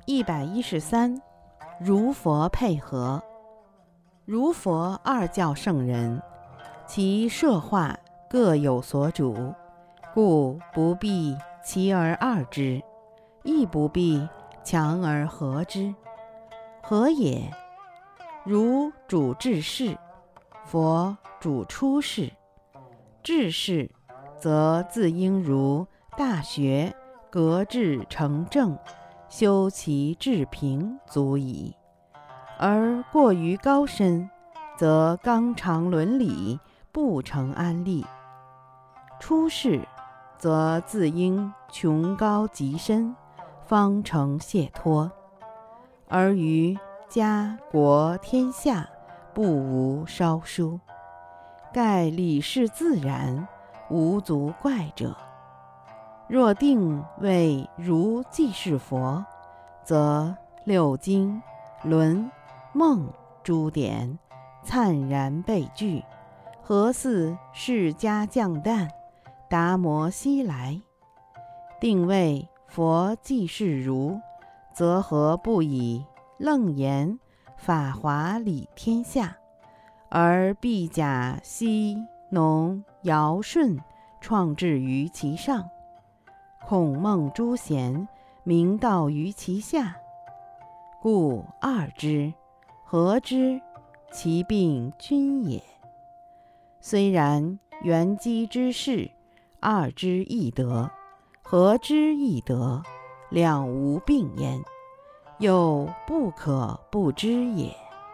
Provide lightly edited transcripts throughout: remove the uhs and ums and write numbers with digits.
113如佛配合。如佛二教圣人，其摄化各有所主，故不必齐而二之，亦不必强而合之。何也？如主治世，佛主出世。治世则自应如大学格致成正，修其治平足矣。而过于高深，则纲常伦理不成安立。出世则自应穷高极深，方成解脱。而于家国天下，不无稍殊。盖理事自然，无足怪者。若定谓如既是佛，则六经、论、梦诸典灿然备具，何似释迦降诞，达摩西来？定谓佛既是如，则何不以楞严法华理天下，而必假西农尧舜创制于其上，孔孟诸贤明道于其下？故二之，合之，其并均也。虽然圆积之事，二之亦得，合之亦得，两无并焉，又不可不知也。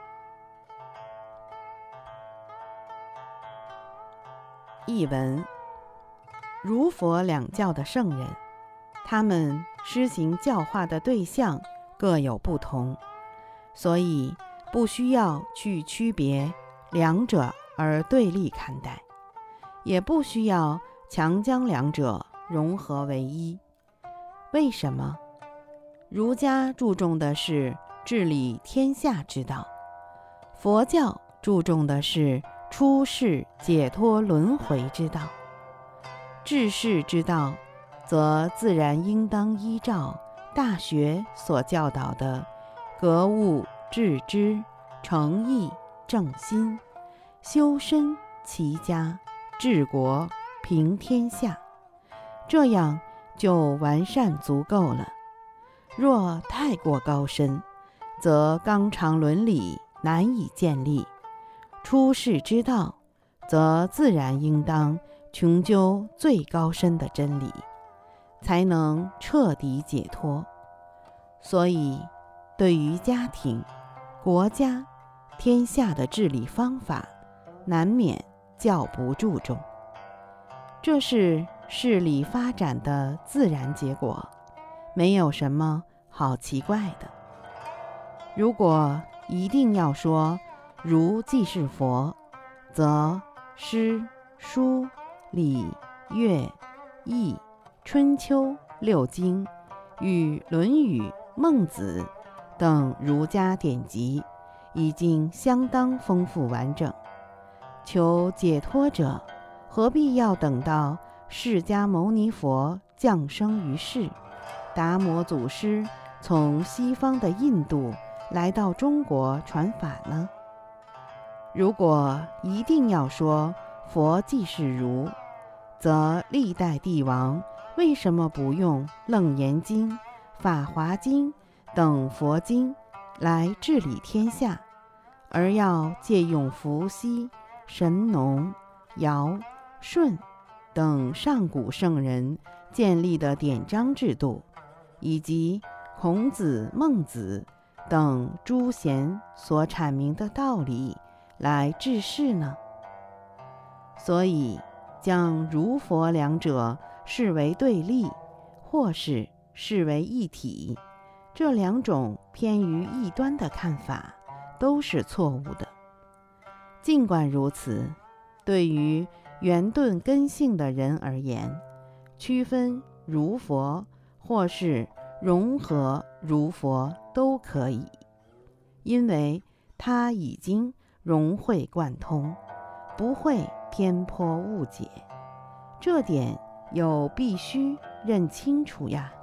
译文：如佛两教的圣人，他们施行教化的对象各有不同，所以不需要去区别两者而对立看待，也不需要强将两者融合为一。为什么？儒家注重的是治理天下之道，佛教注重的是出世解脱轮回之道。治世之道，则自然应当依照《大学》所教导的格物致知、诚意正心、修身齐家、治国平天下，这样就完善足够了。若太过高深，则纲常伦理难以建立；出世之道，则自然应当穷究最高深的真理，才能彻底解脱。所以，对于家庭、国家、天下的治理方法，难免较不注重。这是事理发展的自然结果，没有什么好奇怪的。如果一定要说如既是佛，则诗、书、礼、乐、易、春秋六经与《论语》、孟子等儒家典籍已经相当丰富完整。求解脱者，何必要等到释迦牟尼佛降生于世，达摩祖师从西方的印度来到中国传法呢？如果一定要说佛既是如，则历代帝王为什么不用《楞严经》、《法华经》等佛经来治理天下，而要借用伏羲、神农、尧、舜等上古圣人建立的典章制度，以及孔子、孟子等诸贤所阐明的道理来治世呢？所以将儒佛两者视为对立，或是视为一体，这两种偏于异端的看法都是错误的。尽管如此，对于圆顿根性的人而言，区分儒佛或是融合儒佛都可以，因为它已经融会贯通，不会偏颇误解。这点有必须认清楚呀。